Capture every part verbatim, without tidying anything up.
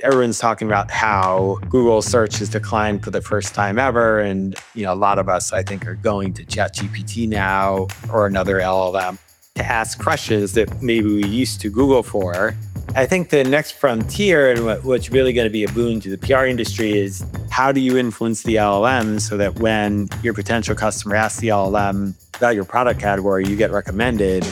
everyone's talking about how Google search has declined for the first time ever. And, you know, a lot of us, I think, are going to ChatGPT now or another L L M to ask questions that maybe we used to Google for. I think the next frontier and what, what's really going to be a boon to the P R industry is how do you influence the L L M so that when your potential customer asks the L L M about your product category, you get recommended.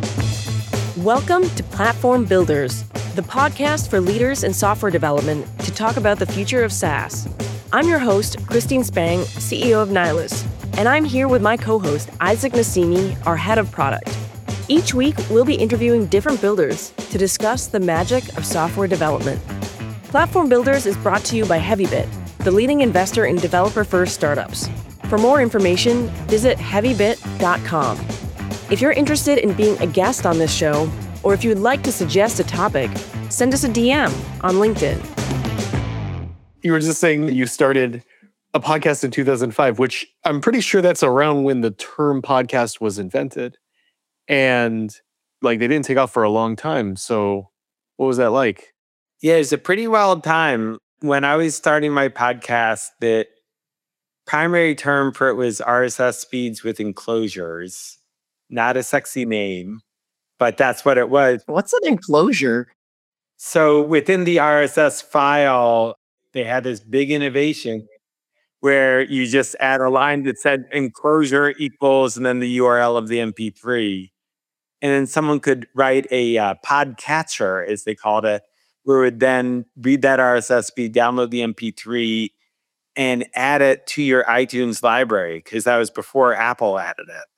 Welcome to Platform Builders, the podcast for leaders in software development to talk about the future of SaaS. I'm your host, Christine Spang, C E O of Nihilus, and I'm here with my co-host, Isaac Nassimi, our head of product. Each week, we'll be interviewing different builders to discuss the magic of software development. Platform Builders is brought to you by HeavyBit, the leading investor in developer-first startups. For more information, visit heavybit dot com. If you're interested in being a guest on this show, or if you would like to suggest a topic, send us a D M on LinkedIn. You were just saying that you started a podcast in two thousand five, which I'm pretty sure that's around when the term podcast was invented. And like they didn't take off for a long time. So what was that like? Yeah, it's a pretty wild time. When I was starting my podcast, the primary term for it was R S S feeds with enclosures. Not a sexy name, but that's what it was. What's an enclosure? So within the R S S file, they had this big innovation where you just add a line that said enclosure equals and then the U R L of the M P three. And then someone could write a uh, podcatcher, as they called it, where it would then read that R S S feed, download the M P three, and add it to your iTunes library, because that was before Apple added it.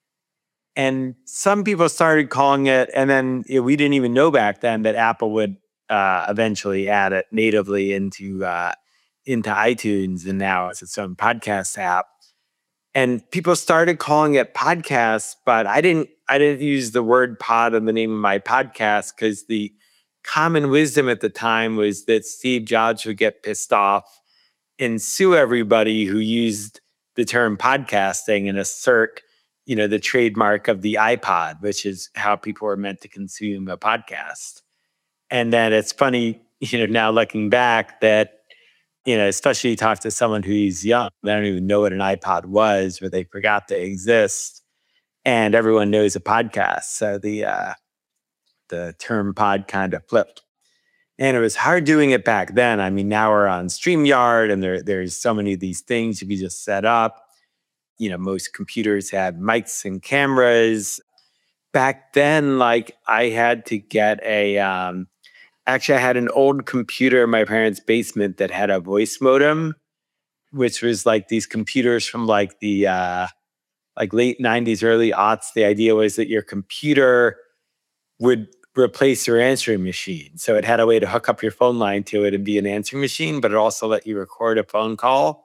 And some people started calling it, and then you know, we didn't even know back then that Apple would uh, eventually add it natively into uh, into iTunes, and now it's its own podcast app. And people started calling it podcasts, but I didn't. I didn't use the word pod in the name of my podcast because the common wisdom at the time was that Steve Jobs would get pissed off and sue everybody who used the term podcasting and assert, you know, the trademark of the iPod, which is how people were meant to consume a podcast. And then it's funny, you know, now looking back that, you know, especially you talk to someone who's young, they don't even know what an iPod was, or they forgot they exist. And everyone knows a podcast. So the uh, the term pod kind of flipped. And it was hard doing it back then. I mean, now we're on StreamYard and there, there's so many of these things you can just set up. You know, most computers had mics and cameras. Back then, like I had to get a, um, actually I had an old computer in my parents' basement that had a voice modem, which was like these computers from like the, uh, like late nineties, early aughts. The idea was that your computer would replace your answering machine. So it had a way to hook up your phone line to it and be an answering machine, but it also let you record a phone call.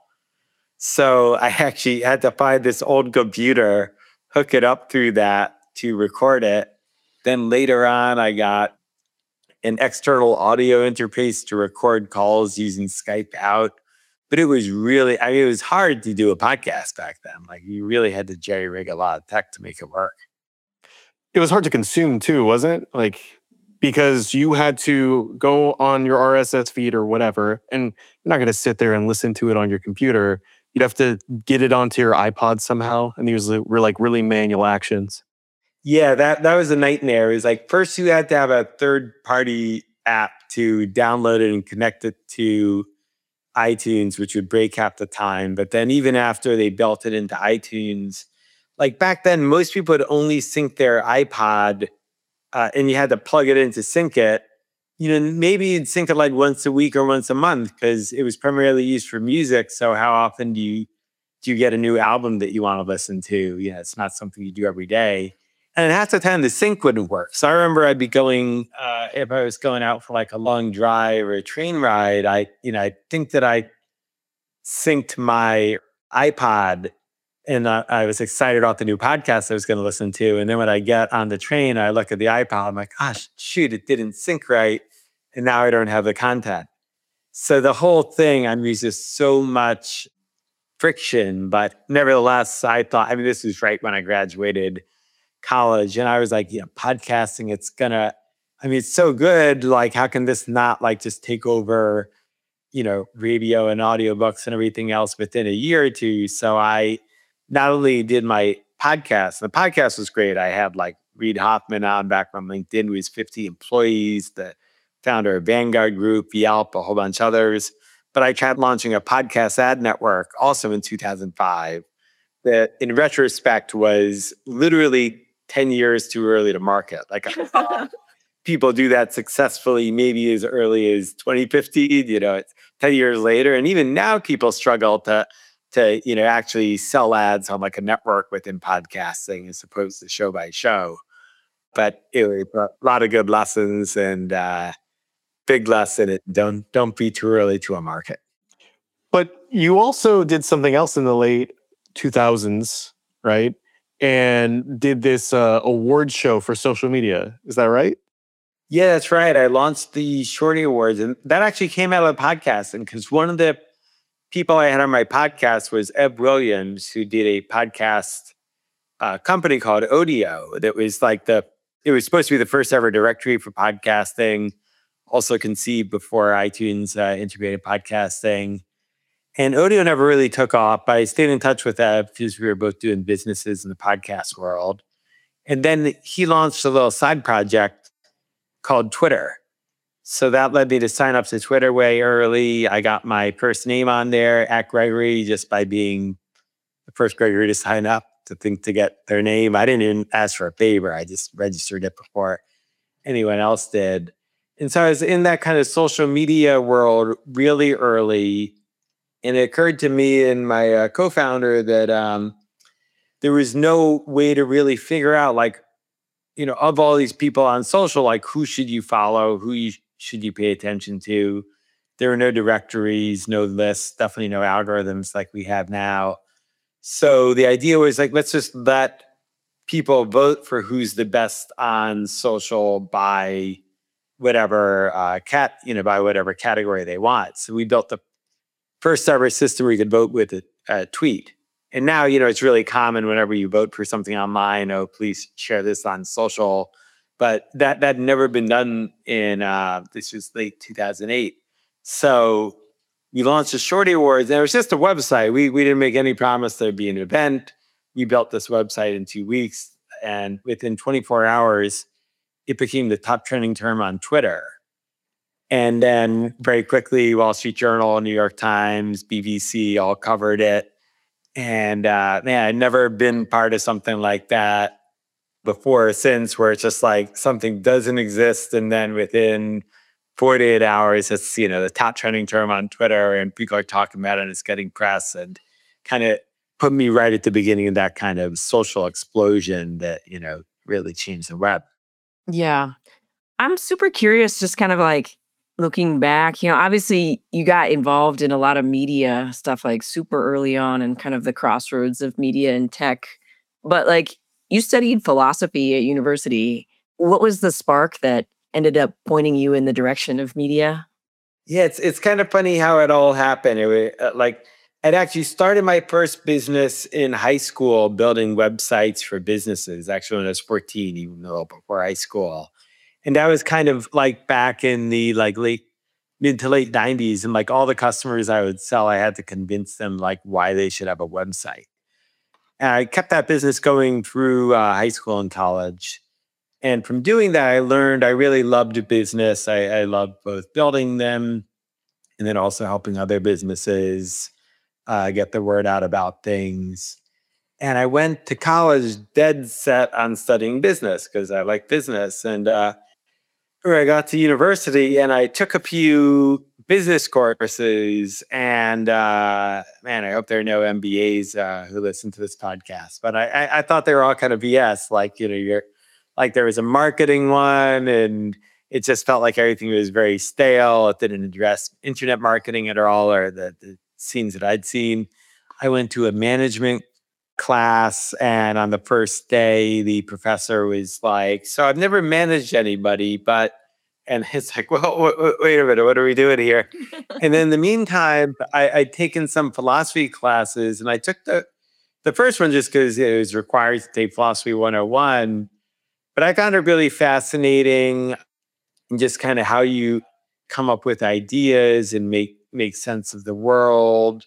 So I actually had to find this old computer, hook it up through that to record it. Then later on, I got an external audio interface to record calls using Skype out. But it was really, I mean, it was hard to do a podcast back then. Like you really had to jerry rig a lot of tech to make it work. It was hard to consume too, wasn't it? Like, because you had to go on your R S S feed or whatever, and you're not going to sit there and listen to it on your computer. You'd have to get it onto your iPod somehow. And these were like really manual actions. Yeah, that, that was a nightmare. It was like, first you had to have a third party app to download it and connect it to iTunes, which would break half the time. But then even after they built it into iTunes, like back then, most people would only sync their iPod uh, and you had to plug it in to sync it. You know, maybe you'd sync it like once a week or once a month because it was primarily used for music. So how often do you do you get a new album that you want to listen to? Yeah, it's not something you do every day. And half the time the sync wouldn't work. So I remember I'd be going, uh, if I was going out for like a long drive or a train ride, I, you know, I think that I synced my iPod and uh, I was excited about the new podcast I was going to listen to. And then when I get on the train, I look at the iPod, I'm like, gosh, shoot, it didn't sync right. And now I don't have the content. So the whole thing, I'm used to so much friction, but nevertheless, I thought, I mean, this was right when I graduated college. And I was like, you know, podcasting, it's gonna, I mean, it's so good. Like, how can this not like just take over, you know, radio and audiobooks and everything else within a year or two? So I not only did my podcast, the podcast was great. I had like Reid Hoffman on back from LinkedIn, who was fifty employees, the founder of Vanguard Group, Yelp, a whole bunch of others. But I tried launching a podcast ad network also in two thousand five that in retrospect was literally ten years too early to market. Like I saw people do that successfully maybe as early as twenty fifteen, you know, it's ten years later. And even now people struggle to, to, you know, actually sell ads on like a network within podcasting as opposed to show by show. But it was a lot of good lessons and uh, big lesson. It don't, don't be too early to a market. But you also did something else in the late two thousands, right? And did this uh, award show for social media. Is that right? Yeah, that's right. I launched the Shorty Awards, and that actually came out of podcasting because one of the people I had on my podcast was Eb Williams, who did a podcast uh, company called Odeo. That was like the, it was supposed to be the first ever directory for podcasting, also conceived before iTunes uh, integrated podcasting. And Odeo never really took off, but I stayed in touch with Eb because we were both doing businesses in the podcast world. And then he launched a little side project called Twitter. So that led me to sign up to Twitter way early. I got my first name on there, at Gregory, just by being the first Gregory to sign up to think to get their name. I didn't even ask for a favor. I just registered it before anyone else did. And so I was in that kind of social media world really early. And it occurred to me and my uh, co-founder that um, there was no way to really figure out, like, you know, of all these people on social, like who should you follow? Who you, should you pay attention to? There were no directories, no lists, definitely no algorithms like we have now. So the idea was like, let's just let people vote for who's the best on social by whatever uh, cat, you know, by whatever category they want. So we built the first ever system where you could vote with a, a tweet. And now, you know, it's really common whenever you vote for something online, oh, please share this on social. But that that had never been done in, uh, this was late two thousand eight. So we launched the Shorty Awards, and it was just a website. We, we didn't make any promise there'd be an event. We built this website in two weeks. And within twenty-four hours, it became the top trending term on Twitter. And then very quickly, Wall Street Journal, New York Times, B B C all covered it. And uh, man, I'd never been part of something like that before or since, where it's just like something doesn't exist. And then within forty-eight hours, it's, you know, the top trending term on Twitter and people are talking about it and it's getting press, and kind of put me right at the beginning of that kind of social explosion that, you know, really changed the web. Yeah. I'm super curious, just kind of like looking back, you know, obviously you got involved in a lot of media stuff like super early on and kind of the crossroads of media and tech. But like you studied philosophy at university. What was the spark that ended up pointing you in the direction of media? Yeah, it's it's kind of funny how it all happened. It was, uh, like I'd actually started my first business in high school, building websites for businesses, actually when I was fourteen, even though before high school. And that was kind of like back in the like late mid to late nineties. And like all the customers I would sell, I had to convince them like why they should have a website. And I kept that business going through uh, high school and college. And from doing that, I learned I really loved business. I, I loved both building them and then also helping other businesses uh, get the word out about things. And I went to college dead set on studying business because I like business. And uh, I got to university and I took a few business courses. And uh, man, I hope there are no M B As uh, who listen to this podcast. But I, I, I thought they were all kind of B S. Like, you know, you're like there was a marketing one, and it just felt like everything was very stale. It didn't address internet marketing at all, or the, the scenes that I'd seen. I went to a management class, and on the first day, the professor was like, "So I've never managed anybody, but," and it's like, "Well, wait, wait a minute, what are we doing here?" And then in the meantime, I, I'd taken some philosophy classes, and I took the the first one just because it was required to take philosophy one oh one. But I found it really fascinating. and just kind of how you come up with ideas and make make sense of the world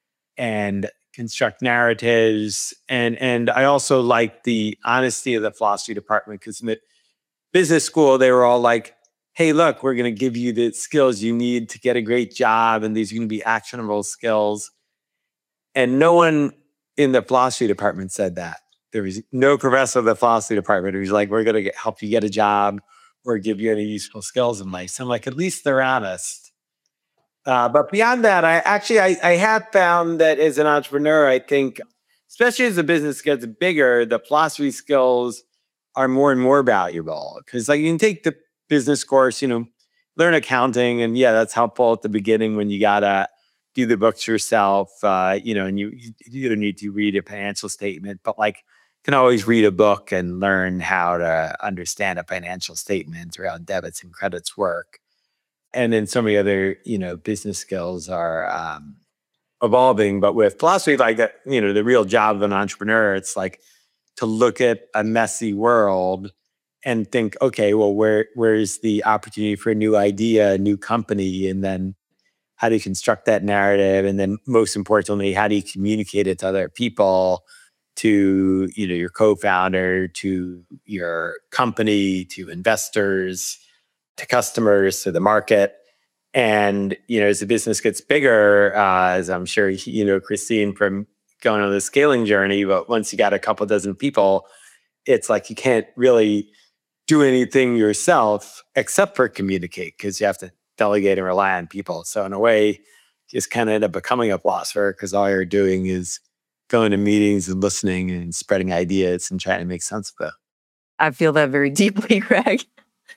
and construct narratives. And and I also like the honesty of the philosophy department, because in the business school they were all like, hey, look, we're going to give you the skills you need to get a great job, and these are going to be actionable skills. And no one in the philosophy department said that. There was no professor of the philosophy department who was like, we're going to help you get a job or give you any useful skills in life. So I'm like, at least they're honest. Uh, but beyond that, I actually, I, I have found that as an entrepreneur, I think, especially as the business gets bigger, the philosophy skills are more and more valuable. Because like you can take the business course, you know, learn accounting. And yeah, that's helpful at the beginning when you got to do the books yourself, uh, you know, and you, you don't need to read a financial statement, but like you can always read a book and learn how to understand a financial statement or how debits and credits work. And then so many other, you know, business skills are um, evolving. But with philosophy, like, that, you know, the real job of an entrepreneur, it's like to look at a messy world and think, okay, well, where where's the opportunity for a new idea, a new company, and then how do you construct that narrative? And then most importantly, how do you communicate it to other people, to, you know, your co-founder, to your company, to investors, to customers, to the market. And, you know, as the business gets bigger, uh, as I'm sure, you know, Christine, from going on the scaling journey, but once you got a couple dozen people, it's like you can't really do anything yourself except for communicate, because you have to delegate and rely on people. So in a way, you just kind of end up becoming a philosopher, because all you're doing is going to meetings and listening and spreading ideas and trying to make sense of it. I feel that very deeply, Greg.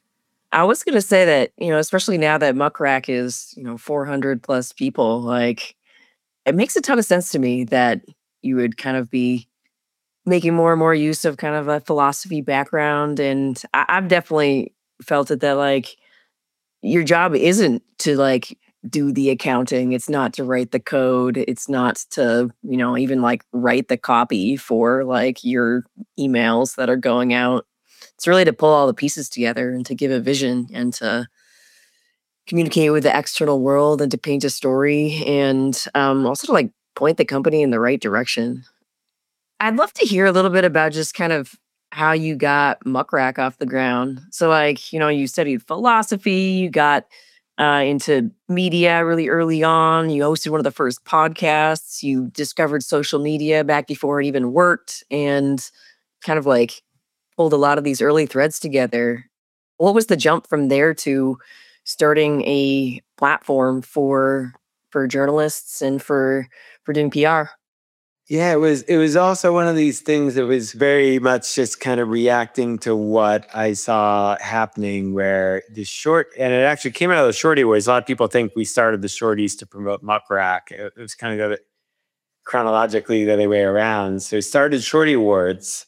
I was going to say that, you know, especially now that Muck Rack is, you know, four hundred plus people, like, it makes a ton of sense to me that you would kind of be making more and more use of kind of a philosophy background. And I- I've definitely felt it that, like, your job isn't to, like, do the accounting. It's not to write the code. It's not to, you know, even like write the copy for like your emails that are going out. It's really to pull all the pieces together and to give a vision and to communicate with the external world and to paint a story, and um, also to like point the company in the right direction. I'd love to hear a little bit about just kind of how you got Muck Rack off the ground. So, like, you know, you studied philosophy, you got uh, into media really early on. You hosted one of the first podcasts. You discovered social media back before it even worked, and kind of like pulled a lot of these early threads together. What was the jump from there to starting a platform for for journalists and for for doing P R? Yeah, it was it was also one of these things that was very much just kind of reacting to what I saw happening, where the short, and it actually came out of the Shorty Awards. A lot of people think we started the Shorties to promote Muck Rack. It, it was kind of chronologically the other way around. So it started Shorty Awards.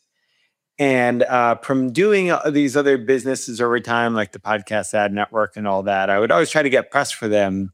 And uh, from doing these other businesses over time, like the Podcast Ad Network and all that, I would always try to get press for them.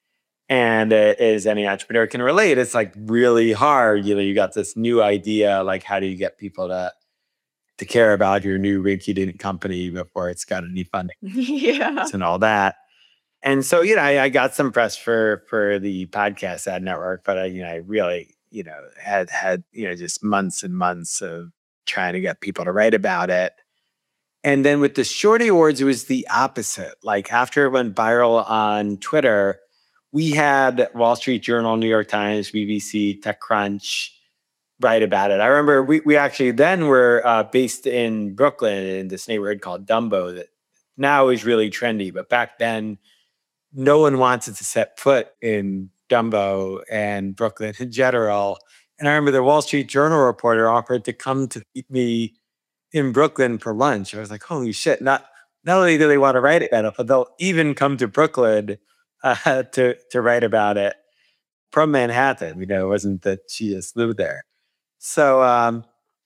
And uh, as any entrepreneur can relate, it's like really hard. You know, you got this new idea, like how do you get people to to care about your new rinky-dink company before it's got any funding Yeah. and all that. And so, you know, I, I got some press for for the Podcast Ad Network, but I, you know, I really, you know, had had you know just months and months of trying to get people to write about it. And then with the Shorty Awards, it was the opposite. Like after it went viral on Twitter, we had Wall Street Journal, New York Times, B B C, TechCrunch write about it. I remember we, we actually then were uh, based in Brooklyn in this neighborhood called Dumbo that now is really trendy. But back then, no one wanted to set foot in Dumbo and Brooklyn in general. And I remember the Wall Street Journal reporter offered to come to meet me in Brooklyn for lunch. I was like, holy shit, not, not only do they want to write about it, but they'll even come to Brooklyn uh, to, to write about it from Manhattan. You know, it wasn't that she just lived there. So um,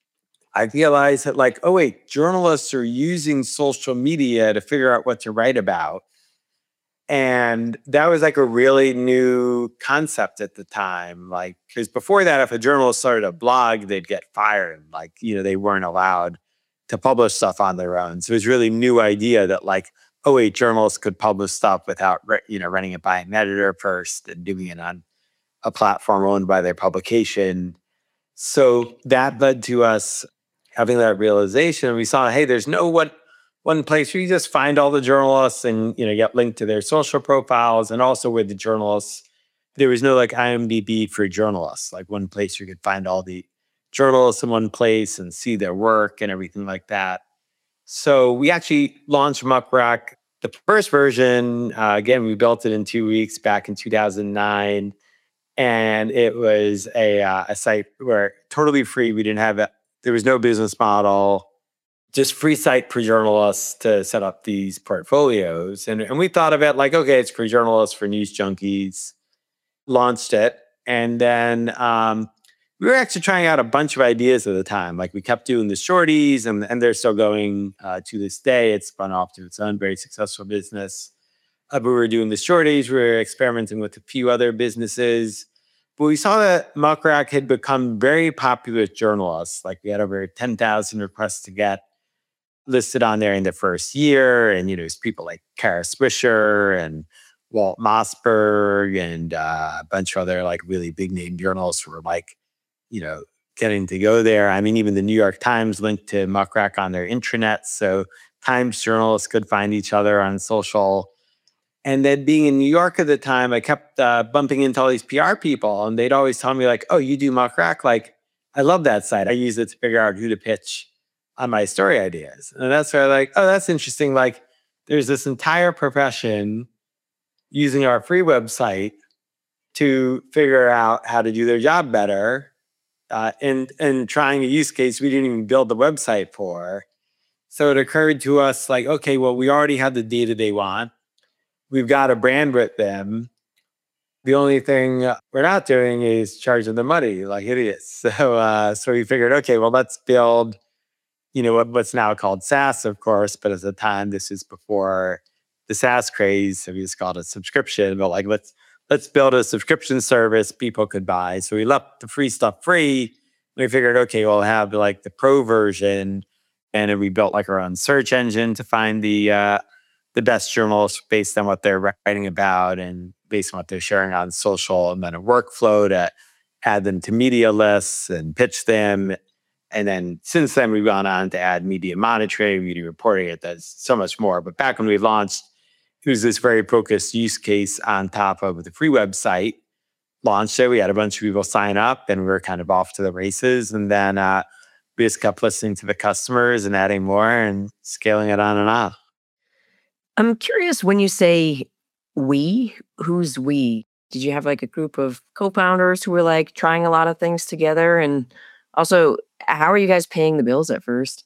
I realized that like, oh wait, journalists are using social media to figure out what to write about. And that was like a really new concept at the time. Like, because before that, if a journalist started a blog, they'd get fired. Like, you know, they weren't allowed to publish stuff on their own. So it was a really new idea that like oh wait, journalists could publish stuff without you know running it by an editor first and doing it on a platform owned by their publication. So that led to us having that realization. We saw, hey, there's no one one place where you just find all the journalists and you know get linked to their social profiles, and also with the journalists, there was no like I M D B for journalists, like one place you could find all the journalists in one place and see their work and everything like that. So we actually launched Muckrack. The first version, uh, again, we built it in two weeks back in two thousand nine. And it was a, uh, a site where totally free. We didn't have it. There was no business model, just free site for journalists to set up these portfolios. And, and we thought of it like, okay, it's for journalists, for news junkies, launched it. And then um, we were actually trying out a bunch of ideas at the time. Like we kept doing the shorties and, and they're still going uh, to this day. It's spun off to its own very successful business. Uh, but we were doing the shorties, we were experimenting with a few other businesses. But we saw that Muckrack had become very popular with journalists. Like we had over ten thousand requests to get listed on there in the first year. And, you know, it's people like Kara Swisher and Walt Mossberg and uh, a bunch of other like really big name journalists who were like, you know, getting to go there. I mean, even the New York Times linked to Muckrack on their intranet. So Times journalists could find each other on social. And then being in New York at the time, I kept uh, bumping into all these P R people, and they'd always tell me like, oh, you do Muckrack? Like, I love that site. I use it to figure out who to pitch on my story ideas. And that's where I'm like, oh, that's interesting. Like, there's this entire profession using our free website to figure out how to do their job better, uh, and, and trying a use case we didn't even build the website for. So it occurred to us like, okay, well, we already have the data they want. We've got a brand with them. The only thing we're not doing is charging them money like idiots. So, uh, so we figured, okay, well, let's build, you know, what, what's now called SaaS, of course, but at the time, this is before the SaaS craze. So we just called it subscription. But like, let's let's build a subscription service people could buy. So we left the free stuff free. We figured, okay, we'll have like the pro version, and then we built like our own search engine to find the uh, the best journalists based on what they're writing about and based on what they're sharing on social, and then a workflow to add them to media lists and pitch them. And then since then, we've gone on to add media monitoring, media reporting. It does so much more. But back when we launched, it was this very focused use case on top of the free website. Launched it, we had a bunch of people sign up, and we were kind of off to the races. And then uh, we just kept listening to the customers and adding more and scaling it on and on. I'm curious, when you say we, who's we? Did you have like a group of co-founders who were like trying a lot of things together? And also, how are you guys paying the bills at first?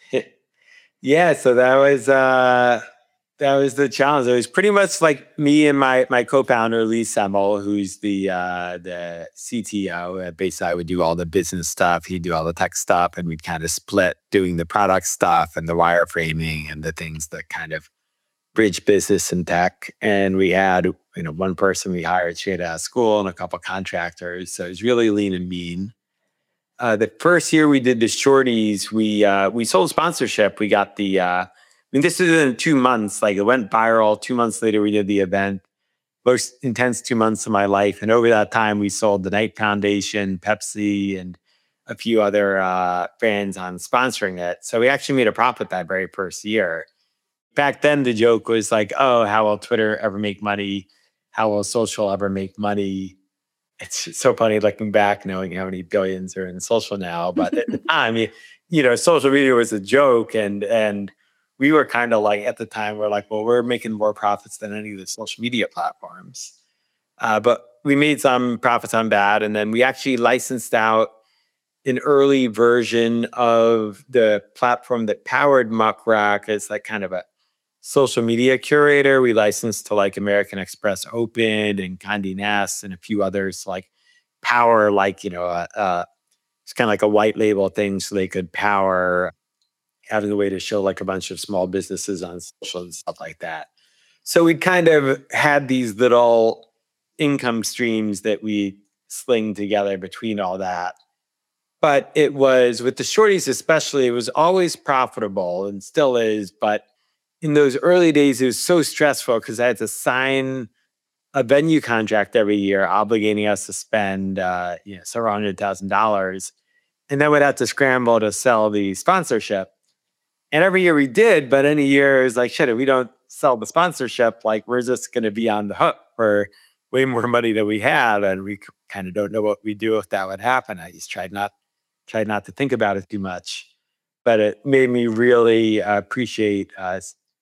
Yeah, so that was uh, that was the challenge. It was pretty much like me and my my co-founder Lee Semmel, who's the uh, the C T O. Basically, I would do all the business stuff. He'd do all the tech stuff, and we'd kind of split doing the product stuff and the wireframing and the things that kind of bridge business and tech. And we had, you know, one person we hired straight out of school and a couple contractors. So it was really lean and mean. Uh, the first year we did the shorties, we uh, we sold sponsorship. We got the, uh, I mean, this is in two months. Like it went viral. Two months later, we did the event. Most intense two months of my life. And over that time, we sold the Knight Foundation, Pepsi, and a few other uh, brands on sponsoring it. So we actually made a profit that very first year. Back then, the joke was like, oh, how will Twitter ever make money? How will social ever make money? It's so funny looking back, knowing how many billions are in social now. But at the time, you know, social media was a joke. And and we were kind of like, at the time, we're like, well, we're making more profits than any of the social media platforms. Uh, but we made some profits on that. And then we actually licensed out an early version of the platform that powered Muckrack as like kind of a social media curator. We licensed to like American Express Open and Condé Nast and a few others to like power, like, you know, uh, uh, it's kind of like a white label thing so they could power having a way to show like a bunch of small businesses on social and stuff like that. So we kind of had these little income streams that we sling together between all that. But it was, with the shorties especially, it was always profitable and still is, but in those early days, it was so stressful because I had to sign a venue contract every year, obligating us to spend uh, you know, several hundred thousand dollars. And then we'd have to scramble to sell the sponsorship. And every year we did, but any year it was like, shit, if we don't sell the sponsorship, like we're just going to be on the hook for way more money than we have. And we kind of don't know what we do if that would happen. I just tried not, tried not to think about it too much. But it made me really uh, appreciate uh,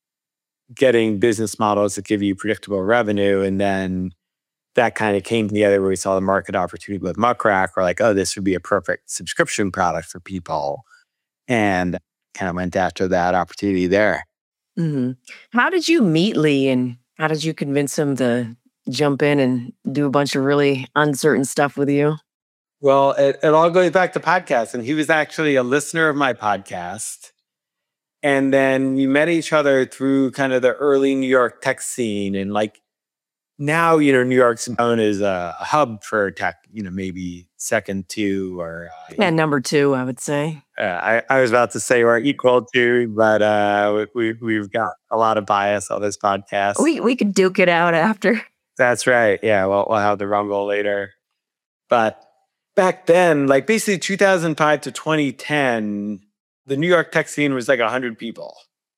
getting business models that give you predictable revenue. And then that kind of came together where we saw the market opportunity with Muck Rack. We're like, oh, this would be a perfect subscription product for people. And kind of went after that opportunity there. Mm-hmm. How did you meet Lee and how did you convince him to jump in and do a bunch of really uncertain stuff with you? Well, it, it all goes back to podcasts. And he was actually a listener of my podcast. And then we met each other through kind of the early New York tech scene. And like now, you know, New York's known as a hub for tech, you know, maybe second to or... Uh, yeah, number two, I would say. Uh, I, I was about to say we're equal to, but uh, we, we've got a lot of bias on this podcast. We we could duke it out after. That's right. Yeah, well, we'll have the rumble later. But back then, like basically two thousand five to twenty ten, the New York tech scene was like one hundred people.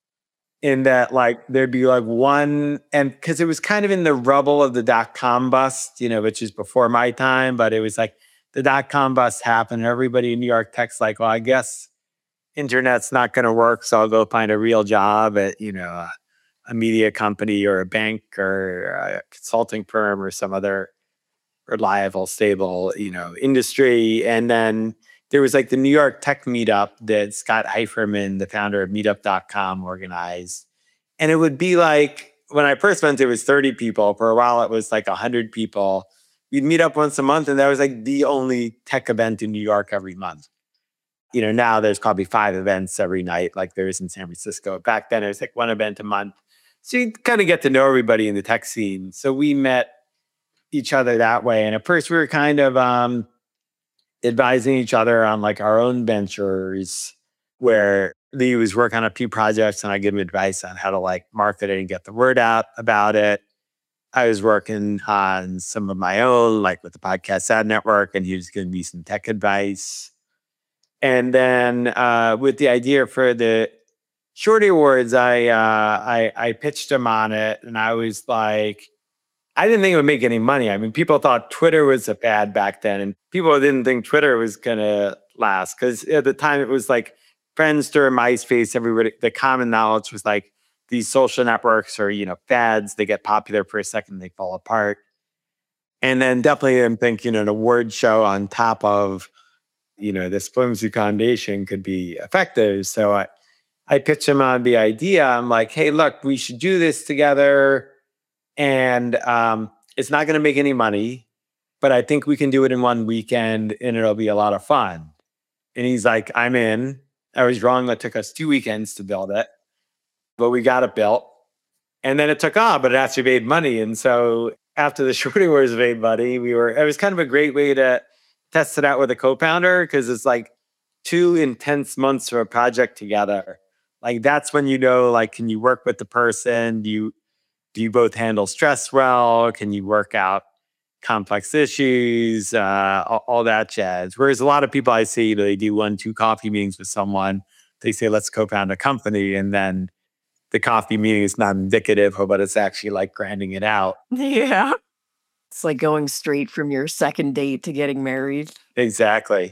In that, like, there'd be like one, and because it was kind of in the rubble of the dot-com bust, you know, which is before my time, but it was like the dot-com bust happened. Everybody in New York tech's like, well, I guess internet's not going to work, so I'll go find a real job at, you know, a, a media company or a bank or a consulting firm or some other reliable, stable, you know, industry. And then there was like the New York Tech Meetup that Scott Heiferman, the founder of meetup dot com, organized. And it would be like, when I first went, it was thirty people. For a while, it was like one hundred people. We'd meet up once a month, and that was like the only tech event in New York every month. You know, now there's probably five events every night, like there is in San Francisco. Back then, it was like one event a month. So you kind of get to know everybody in the tech scene. So we met each other that way. And at first, we were kind of um, advising each other on like our own ventures, where Lee was working on a few projects, and I give him advice on how to like market it and get the word out about it. I was working on some of my own, like with the Podcast Ad Network, and he was giving me some tech advice. And then uh, with the idea for the Shorty Awards, I, uh, I I pitched him on it, and I was like, I didn't think it would make any money. I mean, people thought Twitter was a fad back then, and people didn't think Twitter was gonna last because at the time it was like Friendster, MySpace. Everybody, the common knowledge was like these social networks are, you know, fads. They get popular for a second, they fall apart. And then definitely, I'm thinking an award show on top of, you know, this flimsy foundation could be effective. So I, I pitched him on the idea. I'm like, hey, look, we should do this together. And um, it's not going to make any money, but I think we can do it in one weekend and it'll be a lot of fun. And he's like, I'm in. I was wrong. That took us two weekends to build it, but we got it built. And then it took off, but it actually made money. And so after the Shorty Awards made money, we were, it was kind of a great way to test it out with a co-founder, because it's like two intense months of a project together. Like that's when you know, like, can you work with the person? Do you, do you both handle stress well? Can you work out complex issues? Uh, all, all that jazz. Whereas a lot of people I see, you know, they do one, two coffee meetings with someone. They say, let's co-found a company. And then the coffee meeting is not indicative, but it's actually like grinding it out. Yeah. It's like going straight from your second date to getting married. Exactly.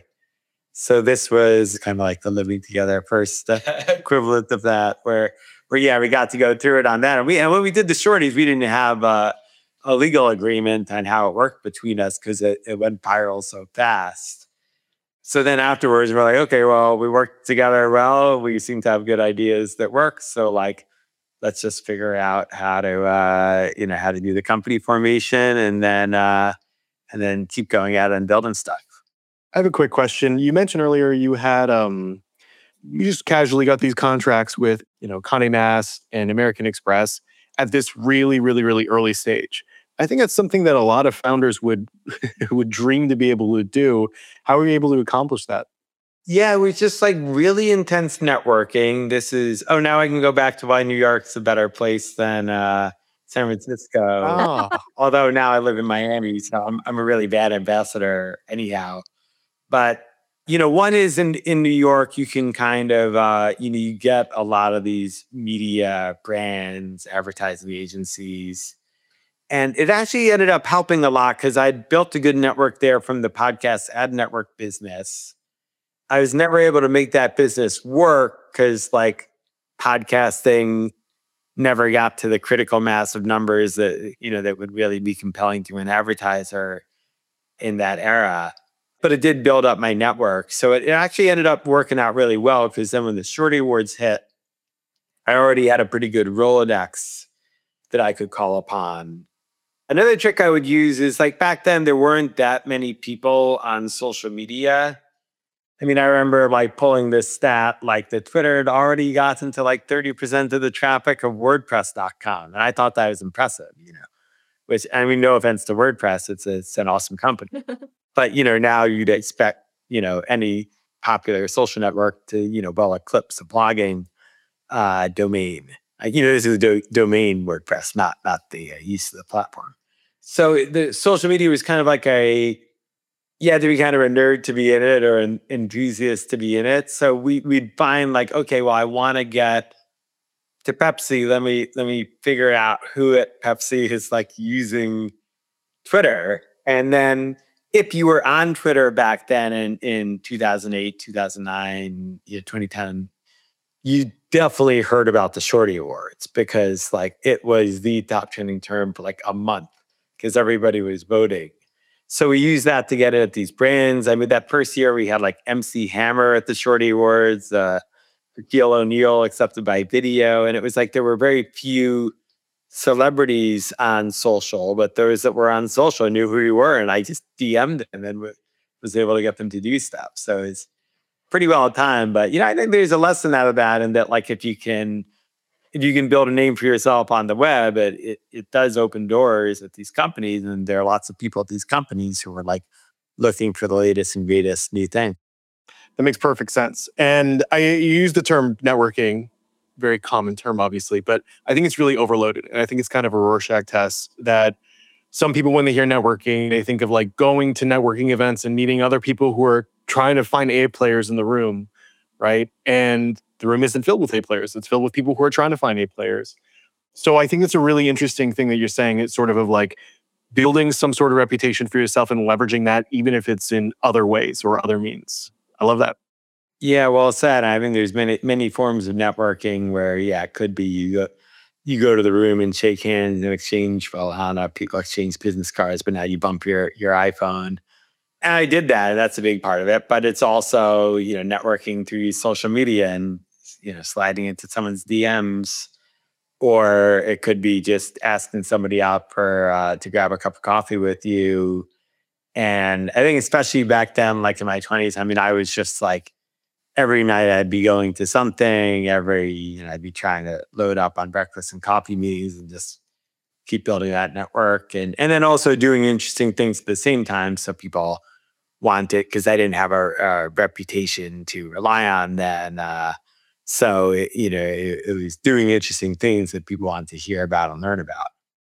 So this was kind of like the living together first equivalent of that, where, where yeah, we got to go through it on that. And we, and when we did the Shorties, we didn't have uh, a legal agreement on how it worked between us because it, it went viral so fast. So then afterwards, we're like, okay, well, we worked together well. We seem to have good ideas that work. So like, let's just figure out how to, uh, you know, how to do the company formation, and then, uh, and then keep going out and building stuff. I have a quick question. You mentioned earlier you had, um, you just casually got these contracts with, you know, Condé Nast and American Express at this really, really, really early stage. I think that's something that a lot of founders would would dream to be able to do. How were you able to accomplish that? Yeah, it was just like really intense networking. This is, oh, now I can go back to why New York's a better place than uh, San Francisco. Ah, Although now I live in Miami, so I'm, I'm a really bad ambassador anyhow. But, you know, one is in, in New York, you can kind of, uh, you know, you get a lot of these media brands, advertising agencies. And it actually ended up helping a lot because I'd built a good network there from the podcast ad network business. I was never able to make that business work because like podcasting never got to the critical mass of numbers that, you know, that would really be compelling to an advertiser in that era. But it did build up my network. So it, it actually ended up working out really well because then when the Shorty Awards hit, I already had a pretty good Rolodex that I could call upon. Another trick I would use is like back then, there weren't that many people on social media. I mean, I remember like pulling this stat, like the Twitter had already gotten to like thirty percent of the traffic of WordPress dot com. And I thought that was impressive, you know, which, I mean, no offense to WordPress, it's, a, it's an awesome company. But, you know, now you'd expect, you know, any popular social network to, you know, well eclipse a blogging uh, domain. Like, you know, this is a do- domain WordPress, not, not the uh, use of the platform. So the social media was kind of like a, you had to be kind of a nerd to be in it or an enthusiast to be in it. So we we'd find like, okay, well, I want to get to Pepsi. Let me let me figure out who at Pepsi is like using Twitter. And then if you were on Twitter back then in, in two thousand eight, two thousand nine, you know, twenty ten, you definitely heard about the Shorty Awards because like it was the top trending term for like a month because everybody was voting. So we used that to get it at these brands. I mean, that first year we had like M C Hammer at the Shorty Awards, uh, Shaquille O'Neal accepted by video. And it was like there were very few celebrities on social, but those that were on social knew who we were. And I just D M'd them and w- was able to get them to do stuff. So it's pretty well timed. But, you know, I think there's a lesson out of that. And that like if you can, if you can build a name for yourself on the web, it, it it does open doors at these companies. And there are lots of people at these companies who are like looking for the latest and greatest new thing. that makes perfect sense. And I you use the term networking, very common term, obviously, but I think it's really overloaded. And I think it's kind of a Rorschach test that some people, when they hear networking, they think of like going to networking events and meeting other people who are trying to find A players in the room, right? And the room isn't filled with A players. It's filled with people who are trying to find A players. So I think it's a really interesting thing that you're saying. It's sort of of like building some sort of reputation for yourself and leveraging that, even if it's in other ways or other means. I love that. Yeah, well said. I think there's many many forms of networking where, yeah, it could be you go you go to the room and shake hands and exchange. Well, I don't know, people exchange business cards, but now you bump your your iPhone. And I did that. And that's a big part of it. But it's also, you know, networking through social media and, you know, sliding into someone's D Ms. Or it could be just asking somebody out for uh, to grab a cup of coffee with you. And I think especially back then, like in my twenties, I mean, I was just like every night I'd be going to something, every, you know, I'd be trying to load up on breakfast and coffee meetings and just keep building that network. And and then also doing interesting things at the same time. So people want it because I didn't have a, a reputation to rely on then. Uh, so, it, you know, it, it was doing interesting things that people wanted to hear about and learn about.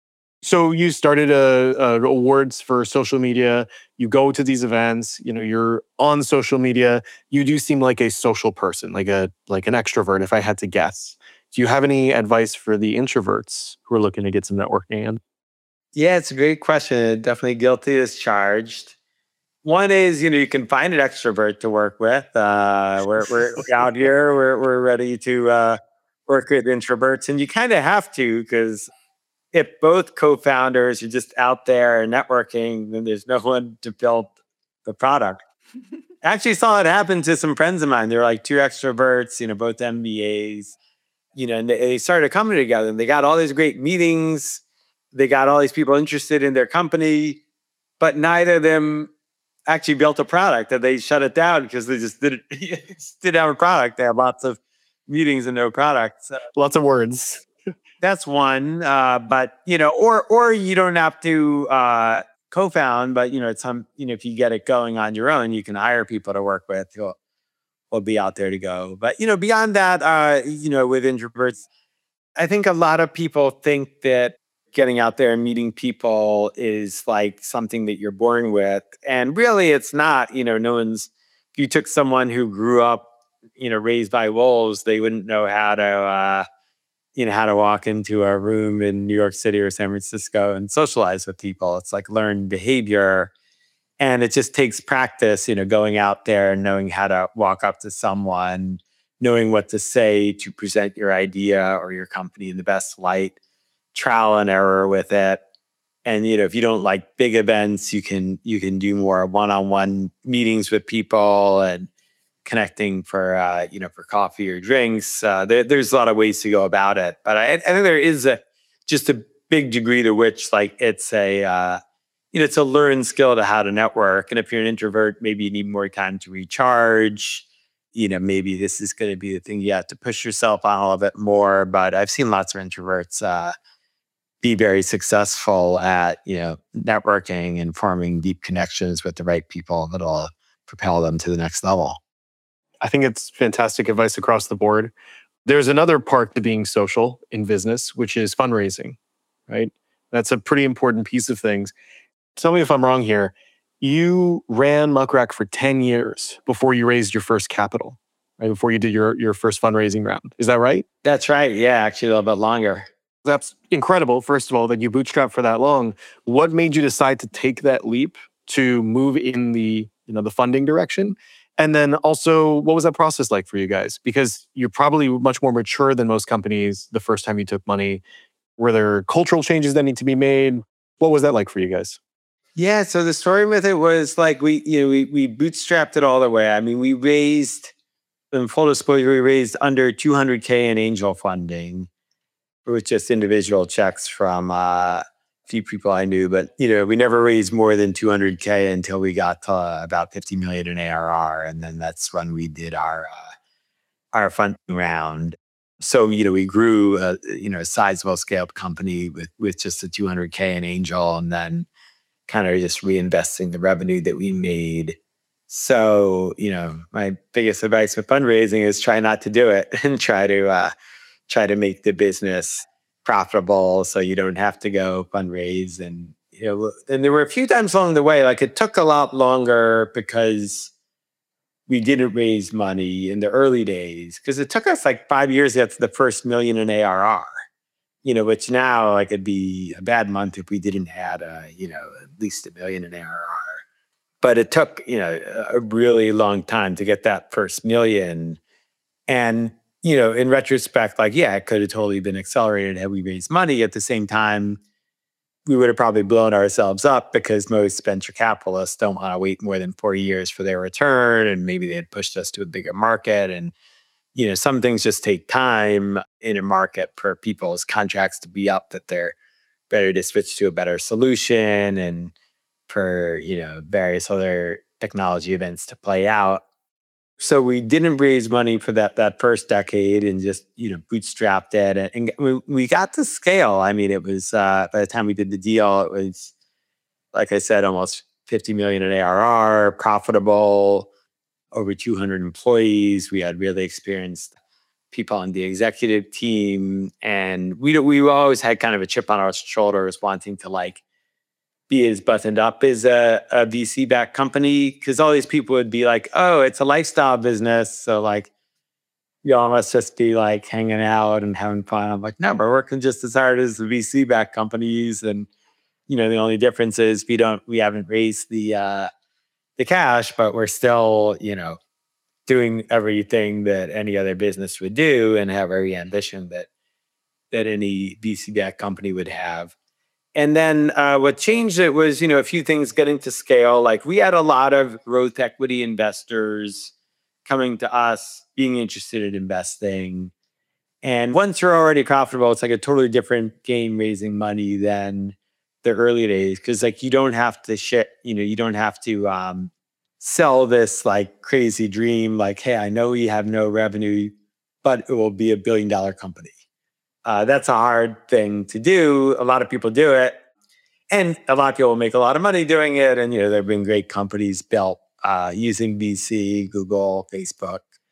So you started a, a awards for social media. You go to these events. You know, you're on social media. You do seem like a social person, like a like an extrovert. If I had to guess, do you have any advice for the introverts who are looking to get some networking in? Yeah, it's a great question. Definitely guilty as charged. One is, you know, you can find an extrovert to work with. Uh, we're, we're out here. We're, we're ready to uh, work with introverts. And you kind of have to because if both co-founders are just out there networking, then there's no one to build the product. I actually saw it happen to some friends of mine. They're like two extroverts, you know, both M B As, you know, and they they started a company together and they got all these great meetings. They got all these people interested in their company, but neither of them actually built a product that they shut it down because they just didn't, didn't have a product. They had lots of meetings and no product. So Lots of words. that's one. Uh, but, you know, or, or you don't have to uh, co-found, but, you know, it's some, you know, if you get it going on your own, you can hire people to work with. You'll, will be out there to go. But, you know, beyond that, uh, you know, with introverts, I think a lot of people think that getting out there and meeting people is like something that you're born with. And really it's not, you know, no one's, if you took someone who grew up, you know, raised by wolves, they wouldn't know how to, uh, you know, how to walk into a room in New York City or San Francisco and socialize with people. It's like learned behavior. And it just takes practice, you know, going out there and knowing how to walk up to someone, knowing what to say to present your idea or your company in the best light, trial and error with it. And, you know, if you don't like big events, you can you can do more one-on-one meetings with people and connecting for, uh, you know, for coffee or drinks. Uh, there, there's a lot of ways to go about it. But I, I think there is a just a big degree to which like it's a, uh, you know, it's a learned skill to how to network. And if you're an introvert, maybe you need more time to recharge. You know, maybe this is going to be the thing you have to push yourself on a little bit more. But I've seen lots of introverts uh, be very successful at, you know, networking and forming deep connections with the right people that'll propel them to the next level. I think it's fantastic advice across the board. There's another part to being social in business, which is fundraising, right? That's a pretty important piece of things. Tell me if I'm wrong here. You ran Muckrack for ten years before you raised your first capital, right? Before you did your, your first fundraising round. Is that right? That's right. Yeah, actually a little bit longer. That's incredible, first of all, that you bootstrapped for that long. What made you decide to take that leap to move in the, you know, the funding direction? And then also, what was that process like for you guys? Because you're probably much more mature than most companies the first time you took money. Were there cultural changes that need to be made? What was that like for you guys? Yeah, so the story with it was like we, you know, we we bootstrapped it all the way. I mean, we raised, in full disclosure, we raised under two hundred K in angel funding. It was just individual checks from uh, a few people I knew, but you know, we never raised more than two hundred K until we got to uh, about fifty million in A R R, and then that's when we did our uh, our funding round. So you know, we grew a you know a sizable scaled company with with just the two hundred K in angel, and then kind of just reinvesting the revenue that we made. So, you know, my biggest advice with fundraising is try not to do it and try to uh, try to make the business profitable so you don't have to go fundraise. And, you know, and there were a few times along the way, like it took a lot longer because we didn't raise money in the early days because it took us like five years to get to the first million in A R R. You know, which now like it'd be a bad month if we didn't add, uh, you know, at least a million in A R R. But it took, you know, a really long time to get that first million. And, you know, in retrospect, like, yeah, it could have totally been accelerated had we raised money. At the same time, we would have probably blown ourselves up because most venture capitalists don't want to wait more than four years for their return. And maybe they had pushed us to a bigger market. And you know, some things just take time in a market for people's contracts to be up that they're better to switch to a better solution and for, you know, various other technology events to play out. So we didn't raise money for that that first decade and just, you know, bootstrapped it. And, and we, we got to scale. I mean, it was, uh, by the time we did the deal, it was, like I said, almost fifty million in A R R, profitable, over two hundred employees. We had really experienced people on the executive team. And we we always had kind of a chip on our shoulders wanting to like be as buttoned up as a, a V C-backed company. Because all these people would be like, oh, it's a lifestyle business. So like, y'all must just be like hanging out and having fun. I'm like, no, we're working just as hard as the V C-backed companies. And, you know, the only difference is we don't, we haven't raised the, uh, the cash, but we're still, you know, doing everything that any other business would do and have every ambition that that any V C-backed company would have. And then uh, what changed it was, you know, a few things getting to scale. Like we had a lot of growth equity investors coming to us, being interested in investing. And once you're already profitable, it's like a totally different game raising money than the early days. Cause like you don't have to shit, you know, you don't have to um, sell this like crazy dream. Like, hey, I know we have no revenue, but it will be a billion dollar company. Uh, that's a hard thing to do. A lot of people do it. And a lot of people make a lot of money doing it. And, you know, there have been great companies built uh, using V C, Google, Facebook.